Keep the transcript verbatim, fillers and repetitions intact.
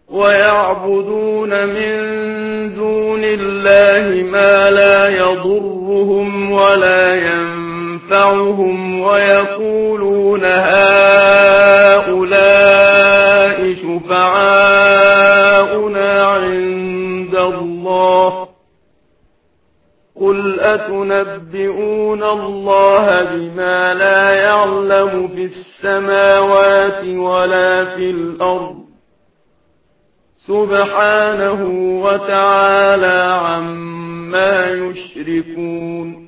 ويعبدون من دون الله ما لا يضرهم ولا ينفعهم ويقولون هؤلاء شفعاؤنا عند الله قل أتنبئون الله بما لا يعلم في السماوات ولا في الأرض سبحانه وتعالى عما يشركون